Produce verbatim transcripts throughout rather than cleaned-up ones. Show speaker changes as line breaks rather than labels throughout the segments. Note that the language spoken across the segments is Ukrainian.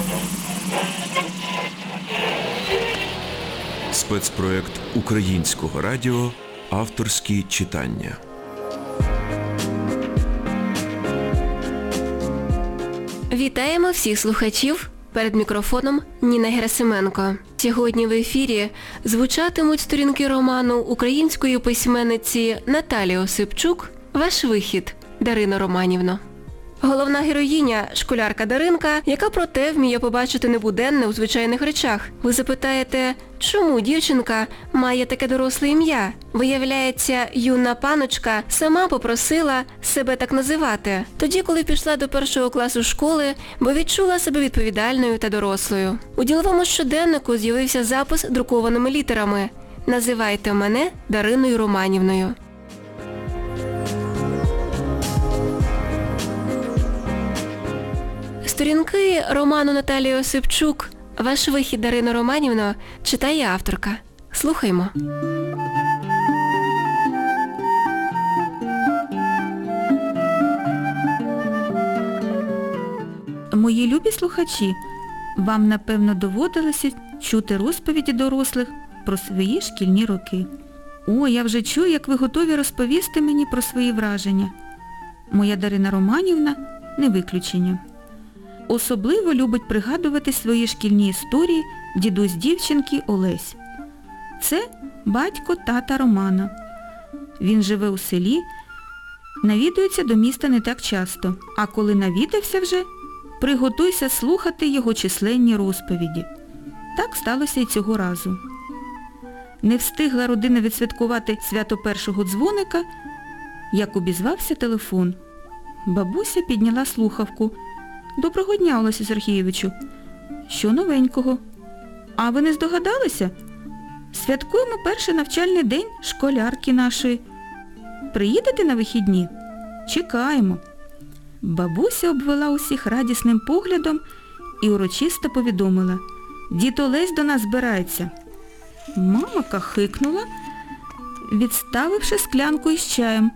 Спецпроект Українського радіо «Авторські читання».
Вітаємо всіх слухачів. Перед мікрофоном Ніна Герасименко. Сьогодні в ефірі звучатимуть сторінки роману української письменниці Наталії Осипчук «Ваш вихід», Дарино Романівно. Головна героїня – школярка Даринка, яка проте вміє побачити небуденне у звичайних речах. Ви запитаєте, чому дівчинка має таке доросле ім'я? Виявляється, юна паночка сама попросила себе так називати. Тоді, коли пішла до першого класу школи, бо відчула себе відповідальною та дорослою. У діловому щоденнику з'явився запис друкованими літерами «Називайте мене Дариною Романівною». Сторінки роману Наталії Осипчук «Ваш вихід, Дарино Романівно» читає авторка. Слухаймо.
Мої любі слухачі, вам, напевно, доводилося чути розповіді дорослих про свої шкільні роки. О, я вже чую, як ви готові розповісти мені про свої враження. Моя Дарина Романівна не виключення. Особливо любить пригадувати свої шкільні історії дідусь дівчинки Олесь. Це батько тата Романа. Він живе у селі, навідується до міста не так часто, а коли навідався вже, приготуйся слухати його численні розповіді. Так сталося і цього разу. Не встигла родина відсвяткувати свято першого дзвоника, як обізвався телефон. Бабуся підняла слухавку. «Доброго дня, Олесю Сергійовичу. Що новенького? А ви не здогадалися? Святкуємо перший навчальний день школярки нашої. Приїдете на вихідні? Чекаємо». Бабуся обвела усіх радісним поглядом і урочисто повідомила: «Дід Олесь до нас збирається». Мама кахикнула, відставивши склянку із чаєм.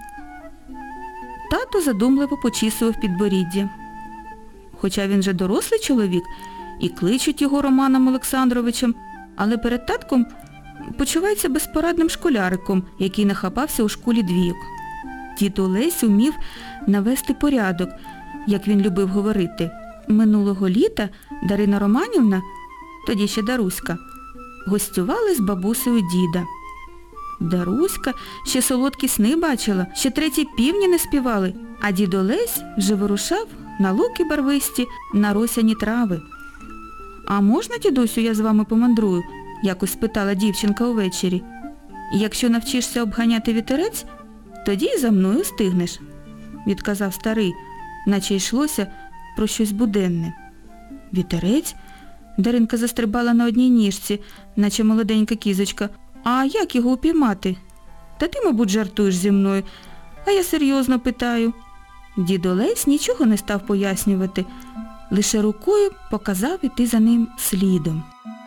Тато задумливо почісував підборіддя. Хоча він же дорослий чоловік і кличуть його Романом Олександровичем, але перед татком почувається безпорадним школяриком, який нахапався у школі двійок. Дід Олесь умів навести порядок, як він любив говорити. Минулого літа Дарина Романівна, тоді ще Даруська, гостювали з бабусею діда. Даруська ще солодкі сни бачила, ще треті півні не співали, а дід Олесь вже вирушав на луки барвисті, на росяні трави. «А можна, дідусю, я з вами помандрую?» – якось спитала дівчинка увечері. «Якщо навчишся обганяти вітерець, тоді й за мною встигнеш», – відказав старий, наче йшлося про щось буденне. «Вітерець?» – Даринка застрибала на одній ніжці, наче молоденька кізочка. «А як його упіймати?» «Та ти, мабуть, жартуєш зі мною, а я серйозно питаю». Дід Олесь нічого не став пояснювати, лише рукою показав іти за ним слідом.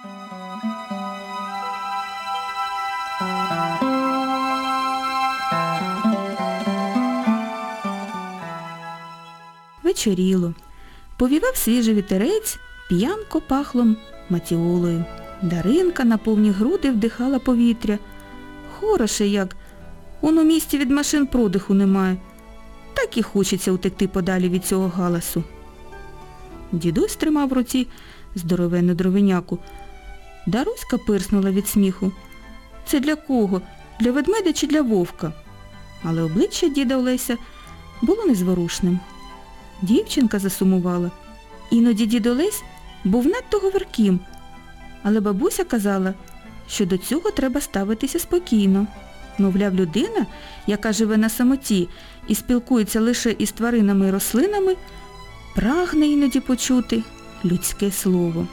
Вечоріло. Повівав свіжий вітерець, п'янко пахло матіолою. Даринка на повні груди вдихала повітря. Хороше як, он у місті від машин продиху немає. Так і хочеться утекти подалі від цього галасу. Дідусь тримав в руці здоровенну дровиняку. Даруська пирснула від сміху. Це для кого? Для ведмедя чи для вовка? Але обличчя діда Олеся було незворушним. Дівчинка засумувала. Іноді дід Олесь був надто говірким, але бабуся казала, що до цього треба ставитися спокійно. Мовляв, людина, яка живе на самоті і спілкується лише із тваринами і рослинами, прагне іноді почути людське слово.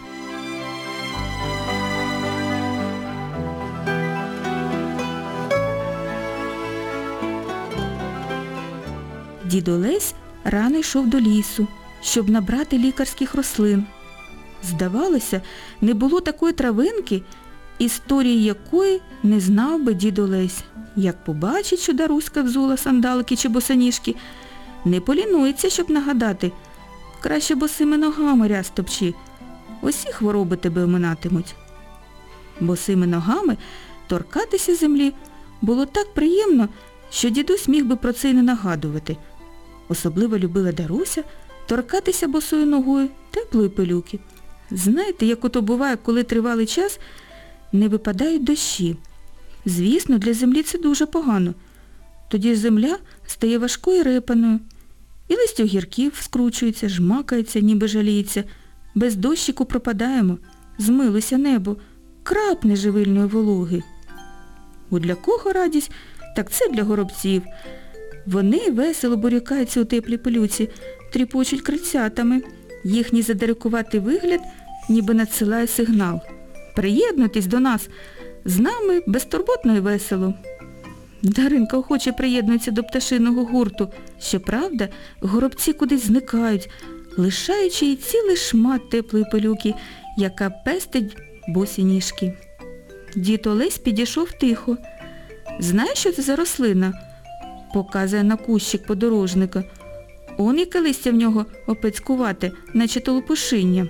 Дід Олесь рано йшов до лісу, щоб набрати лікарських рослин. Здавалося, не було такої травинки, історії якої не знав би дід Олесь. Як побачить, що Даруська взула сандалики чи босоніжки, не полінується, щоб нагадати. Краще босими ногами ряс топчи. усі хвороби тебе оминатимуть. Босими ногами торкатися землі було так приємно, що дідусь міг би про це й не нагадувати. Особливо любила Даруся торкатися босою ногою теплої пилюки. Знаєте, як ото буває, коли тривалий час не випадають дощі. Звісно, для землі це дуже погано. Тоді земля стає важкою репаною, і листя огірків скручується, жмакається, ніби жаліється. Без дощику пропадаємо, змилося небо, крапне живильної вологи. У для кого радість, так це для горобців. Вони весело борюкаються у теплій пилюці, тріпочуть крильцятами. Їхній задирикуватий вигляд ніби надсилає сигнал. Приєднуйтесь до нас, з нами безтурботно і весело. Даринка охоче приєднується до пташиного гурту. Щоправда, горобці кудись зникають, лишаючи їй цілий шмат теплої пилюки, яка пестить босі ніжки. Дід Олесь підійшов тихо. «Знаєш, що це за рослина?» – показує на кущик подорожника. «Он яке листя в нього опецькувате, наче толопушиння».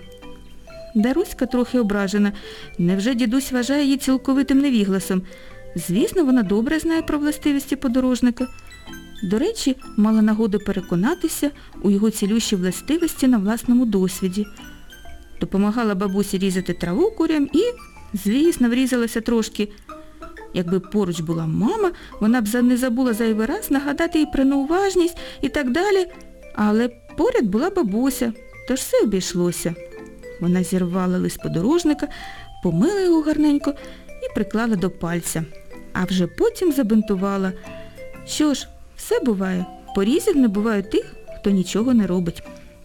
Даруська трохи ображена. Невже дідусь вважає її цілковитим невігласом? Звісно, вона добре знає про властивості подорожника. До речі, мала нагоду переконатися у його цілющій властивості на власному досвіді. Допомагала бабусі різати траву курям і, звісно, врізалася трошки. Якби поруч була мама, вона б не забула зайвий раз нагадати їй про неуважність і так далі. Але поряд була бабуся, тож все обійшлося. Вона зірвала лист подорожника, помила його гарненько і приклала до пальця. А вже потім забинтувала. Що ж, все буває. Порізів не буває тих, хто нічого не робить.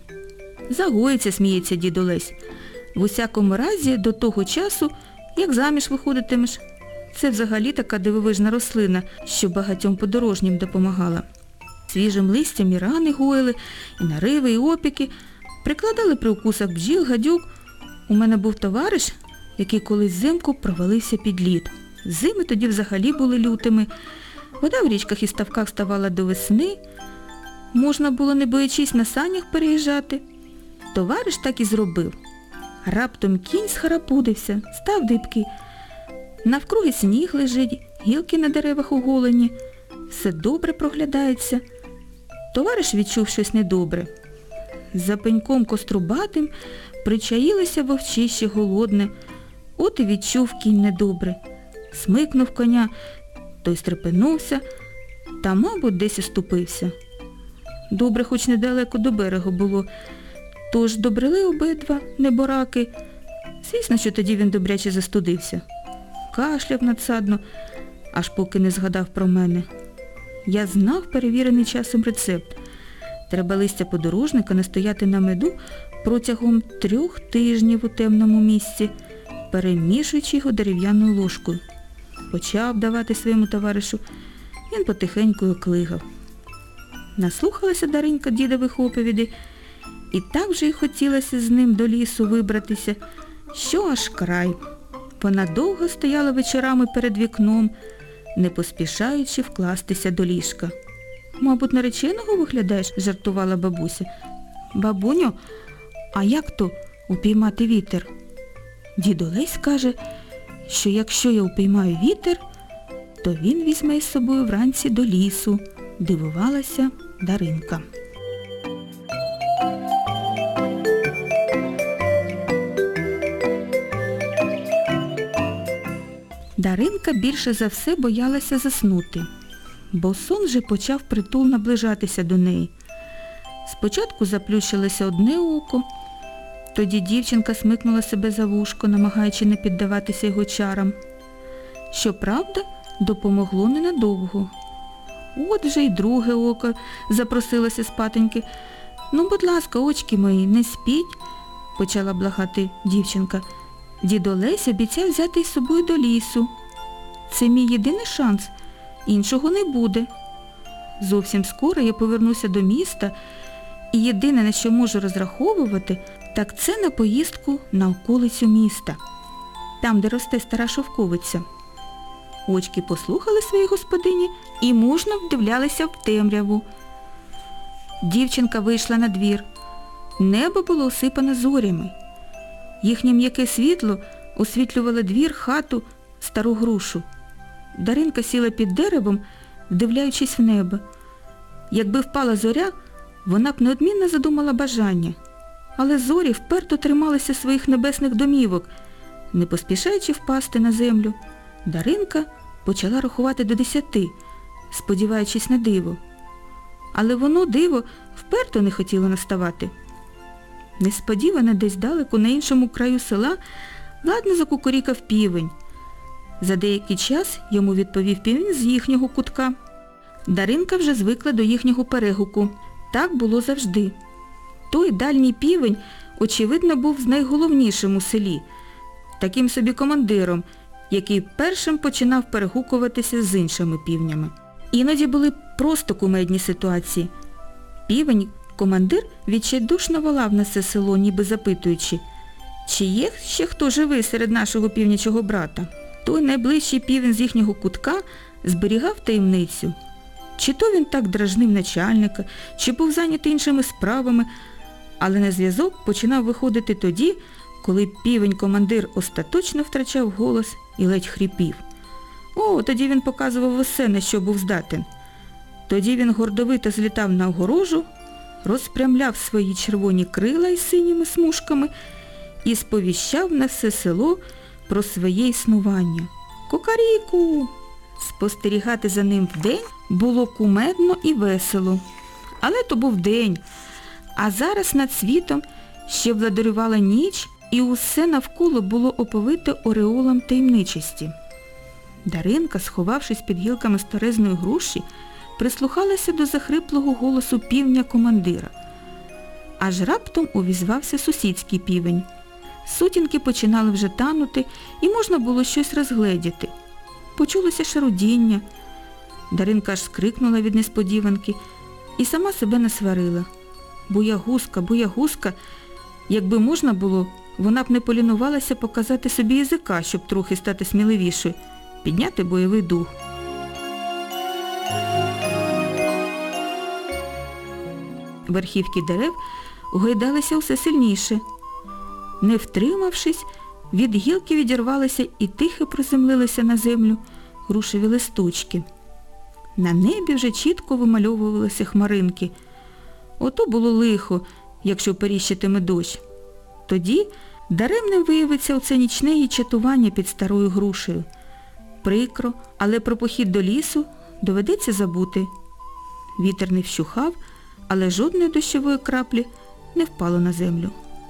Загоїться, сміється дід Олесь. В усякому разі, до того часу, як заміж виходитимеш. Це взагалі така дивовижна рослина, що багатьом подорожнім допомагала. Свіжим листям і рани гоїли, і нариви, і опіки. Прикладали при укусах бджіл, гадюк. У мене був товариш, який колись взимку провалився під лід. Зими тоді взагалі були лютими. Вода в річках і ставках ставала до весни. Можна було, не боячись, на санях переїжджати. Товариш так і зробив. Раптом кінь схарапудився, став дибки. Навкруги сніг лежить, гілки на деревах оголені. Все добре проглядається. Товариш відчув щось недобре. За пеньком кострубатим причаїлося вовчище голодне. От і відчув кінь недобре. Смикнув коня, той стрепенувся та, мабуть, десь оступився. Добре, хоч недалеко до берегу було. Тож добрели обидва небораки. Звісно, що тоді він добряче застудився. Кашляв надсадно, аж поки не згадав про мене. Я знав перевірений часом рецепт. Треба листя подорожника настояти на меду протягом трьох тижнів у темному місці, перемішуючи його дерев'яною ложкою. Почав давати своєму товаришу, він потихеньку оклигав. Наслухалася Даринька дідових оповідей, і так вже й хотілося з ним до лісу вибратися, що аж край. Вона довго стояла вечорами перед вікном, не поспішаючи вкластися до ліжка. «Мабуть, нареченого виглядаєш?» – жартувала бабуся. «Бабуню, а як то упіймати вітер?» Дід Олесь каже, що якщо я упіймаю вітер, то він візьме із собою вранці до лісу. Дивувалася Даринка. Даринка більше за все боялася заснути, бо сон вже почав притул наближатися до неї. Спочатку заплющилося одне око, тоді дівчинка смикнула себе за вушко, намагаючи не піддаватися його чарам. Щоправда, допомогло ненадовго. От вже й друге око запросилося спатоньки. «Ну, будь ласка, очки мої, не спіть», – почала благати дівчинка. «Дід Олесь обіцяв взяти із собою до лісу. Це мій єдиний шанс, іншого не буде. Зовсім скоро я повернуся до міста, і єдине, на що можу розраховувати, так це на поїздку на околицю міста, там, де росте стара шовковиця». Очки послухали своїй господині і мужно вдивлялися в темряву. Дівчинка вийшла на двір. Небо було осипане зорями. Їхнє м'яке світло освітлювало двір, хату, стару грушу. Даринка сіла під деревом, вдивляючись в небо. Якби впала зоря, вона б неодмінно задумала бажання. Але зорі вперто трималися своїх небесних домівок. Не поспішаючи впасти на землю, Даринка почала рахувати до десяти, сподіваючись на диво. Але воно, диво, вперто не хотіло наставати. Несподівано десь далеко на іншому краю села ладно закукурікав півень. За деякий час йому відповів півень з їхнього кутка. Даринка вже звикла до їхнього перегуку. Так було завжди. Той дальній півень, очевидно, був найголовнішим у селі, таким собі командиром, який першим починав перегукуватися з іншими півнями. Іноді були просто кумедні ситуації. Півень, командир, відчайдушно волав на це село, ніби запитуючи, чи є ще хто живий серед нашого півнячого брата. Той найближчий півень з їхнього кутка зберігав таємницю. Чи то він так дражнив начальника, чи був зайнятий іншими справами, але на зв'язок починав виходити тоді, коли півень-командир остаточно втрачав голос і ледь хрипів. О, тоді він показував усе, на що був здатен. Тоді він гордовито злітав на огорожу, розпрямляв свої червоні крила із синіми смужками і сповіщав на все село про своє існування. Кукаріку! Спостерігати за ним вдень було кумедно і весело. Але то був день, а зараз над світом ще владарювала ніч, і усе навколо було оповите ореолом таємничості. Даринка, сховавшись під гілками старезної груші, прислухалася до захриплого голосу півня-командира. Аж раптом увізвався сусідський півень. Сутінки починали вже танути, і можна було щось розгледіти. Почулося шарудіння. Даринка аж скрикнула від несподіванки і сама себе насварила. Боягузка, боягузка, якби можна було, вона б не полінувалася показати собі язика, щоб трохи стати сміливішою, підняти бойовий дух. Верхівки дерев гойдалися усе сильніше. Не втримавшись, від гілки відірвалися і тихо приземлилися на землю грушеві листочки. На небі вже чітко вимальовувалися хмаринки. Ото було лихо, якщо періщитиме дощ. Тоді даремним виявиться оце нічне її чатування під старою грушею. Прикро, але про похід до лісу доведеться забути. Вітер не вщухав, але жодної дощової краплі не впало на землю.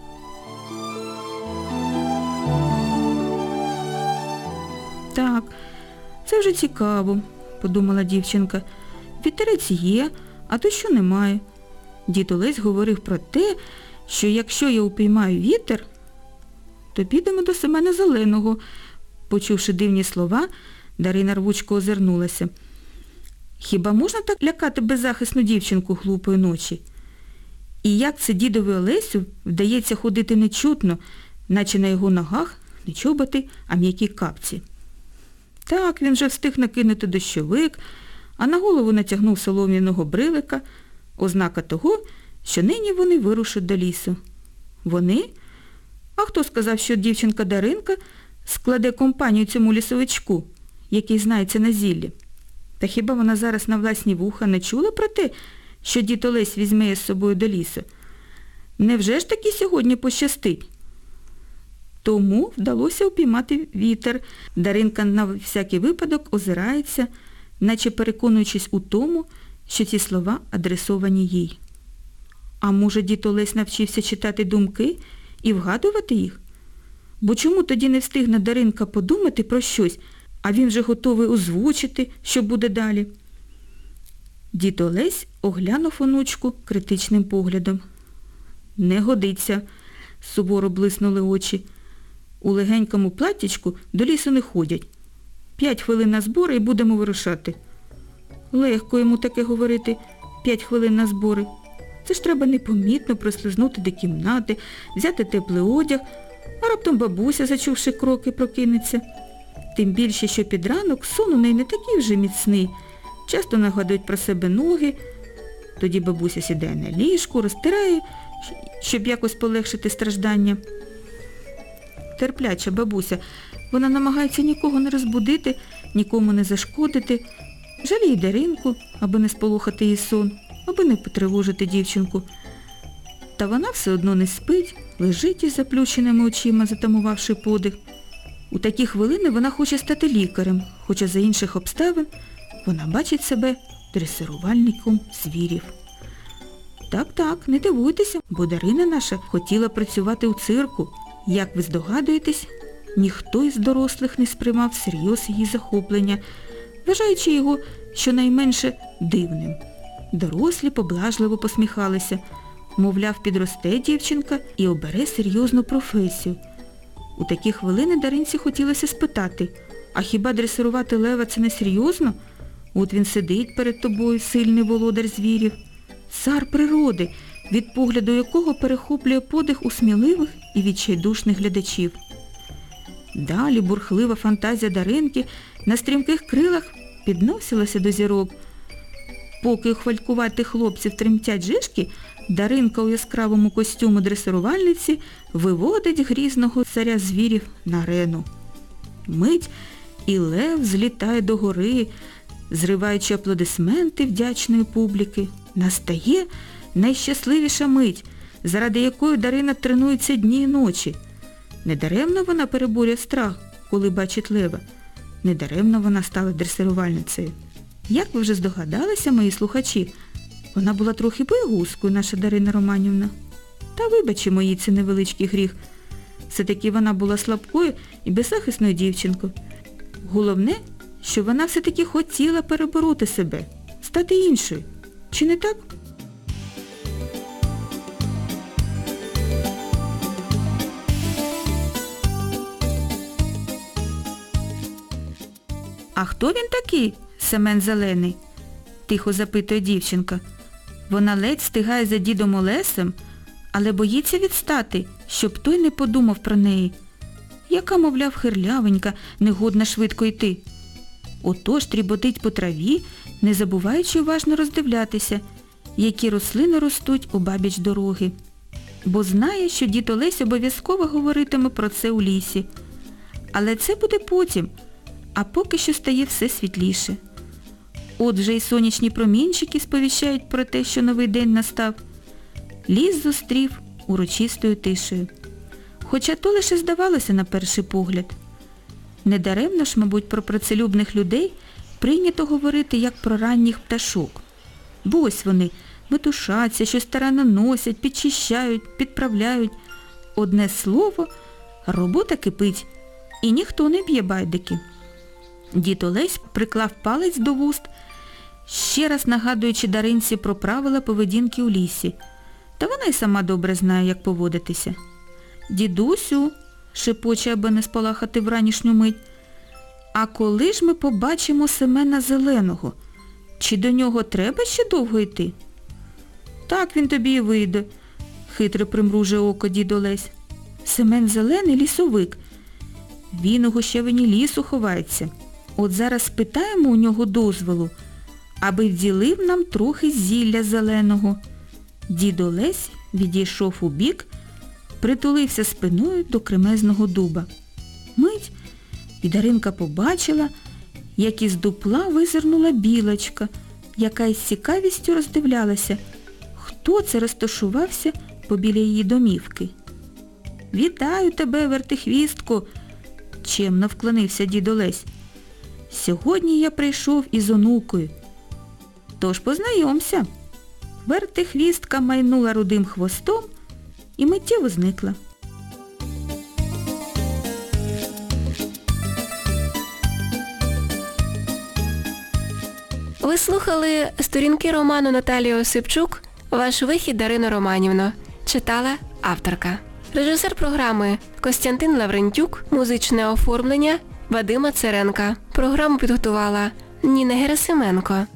Так, це вже цікаво, подумала дівчинка. Вітерець є, а дощу немає. Дід Олесь говорив про те, що якщо я упіймаю вітер, то підемо до Семена Зеленого. Почувши дивні слова, Дарина рвучко озирнулася. Хіба можна так лякати беззахисну дівчинку глупої ночі? І як це дідові Олесю вдається ходити нечутно, наче на його ногах не чоботи, а м'які капці? Так, він вже встиг накинути дощовик, а на голову натягнув солом'яного брилика, ознака того, що нині вони вирушать до лісу. Вони? А хто сказав, що дівчинка Даринка складе компанію цьому лісовичку, який знається на зіллі? Та хіба вона зараз на власні вуха не чула про те, що дід Олесь візьме її з собою до лісу? Невже ж таки сьогодні пощастить? Тому вдалося упіймати вітер. Даринка на всякий випадок озирається, наче переконуючись у тому, що ці слова адресовані їй. А може, дід Олесь навчився читати думки і вгадувати їх? Бо чому тоді не встигне Даринка подумати про щось, а він вже готовий озвучити, що буде далі? Дід Олесь оглянув онучку критичним поглядом. Не годиться, суворо блиснули очі. У легенькому платтячку до лісу не ходять. П'ять хвилин на збори і будемо вирушати. Легко йому таке говорити, п'ять хвилин на збори. Це ж треба непомітно прослизнути до кімнати, взяти теплий одяг, а раптом бабуся, зачувши кроки, прокинеться. Тим більше, що під ранок сон у неї не такий вже міцний. Часто нагадують про себе ноги. Тоді бабуся сідає на ліжку, розтирає, щоб якось полегшити страждання. терпляча бабуся. Вона намагається нікого не розбудити, нікому не зашкодити. Жаліє Даринку, аби не сполохати її сон, аби не потривожити дівчинку. Та вона все одно не спить, лежить із заплющеними очима, затамувавши подих. У такі хвилини вона хоче стати лікарем, хоча за інших обставин вона бачить себе дресирувальником звірів. Так-так, не дивуйтеся, бо Дарина наша хотіла працювати у цирку. Як ви здогадуєтесь, ніхто із дорослих не сприймав всерйоз її захоплення, вважаючи його щонайменше дивним. Дорослі поблажливо посміхалися, мовляв, підросте дівчинка і обере серйозну професію. У такі хвилини Даринці хотілося спитати, а хіба дресирувати лева це не серйозно? От він сидить перед тобою, сильний володар звірів, цар природи, від погляду якого перехоплює подих у сміливих і відчайдушних глядачів. Далі бурхлива фантазія Даринки на стрімких крилах підносилася до зірок. Поки у хвалькуватих хлопців тремтять жишки, Даринка у яскравому костюму дресирувальниці виводить грізного царя звірів на арену. Мить, і лев злітає догори, зриваючи аплодисменти вдячної публіки. Настає найщасливіша мить, заради якої Дарина тренується дні і ночі. Недаремно вона переборює страх, коли бачить лева. Недаремно вона стала дресирувальницею. Як ви вже здогадалися, мої слухачі, вона була трохи боягузкою, наша Дарина Романівна. Та вибачимо їй це невеличкий гріх. Все-таки вона була слабкою і беззахисною дівчинкою. Головне, що вона все-таки хотіла перебороти себе, стати іншою. Чи не так? «А хто він такий, Семен Зелений?» – тихо запитує дівчинка. Вона ледь встигає за дідом Олесем, але боїться відстати, щоб той не подумав про неї. Яка, мовляв, хирлявенька, негодна швидко йти. Отож тріботить по траві, не забуваючи уважно роздивлятися, які рослини ростуть обабіч дороги. Бо знає, що дід Олесь обов'язково говоритиме про це у лісі. Але це буде потім, а поки що стає все світліше. От вже й сонячні промінчики сповіщають про те, що новий день настав. Ліс зустрів урочистою тишею. Хоча то лише здавалося на перший погляд. Недаремно ж, мабуть, про працелюбних людей прийнято говорити як про ранніх пташок. Бо ось вони метушаться, щось старанно носять, підчищають, підправляють. Одне слово, робота кипить, і ніхто не б'є байдики. Дід Олесь приклав палець до вуст, ще раз нагадуючи Даринці про правила поведінки у лісі. Та вона й сама добре знає, як поводитися. «Дідусю», – шепоче, аби не спалахати в ранішню мить, «а коли ж ми побачимо Семена Зеленого? Чи до нього треба ще довго йти?» «Так він тобі і вийде», – хитро примружує око дід Олесь. «Семен Зелений – лісовик. Він у гущавині лісу ховається. От зараз спитаємо у нього дозволу, аби вділив нам трохи зілля зеленого». Дід Олесь відійшов у бік, притулився спиною до кремезного дуба. Мить, і Даринка побачила, як із дупла визирнула білочка, яка із цікавістю роздивлялася, хто це розташувався побіля її домівки. «Вітаю тебе, вертихвістко!» – чемно вклонився дід Олесь. «Сьогодні я прийшов із онукою. Тож познайомся». Вертихвістка майнула рудим хвостом і миттєво зникла.
Ви слухали сторінки роману Наталії Осипчук «Ваш вихід, Дарино Романівно». Читала авторка. Режисер програми Костянтин Лаврентюк, музичне оформлення Вадима Церенка. Програму підготувала Ніна Герасименко.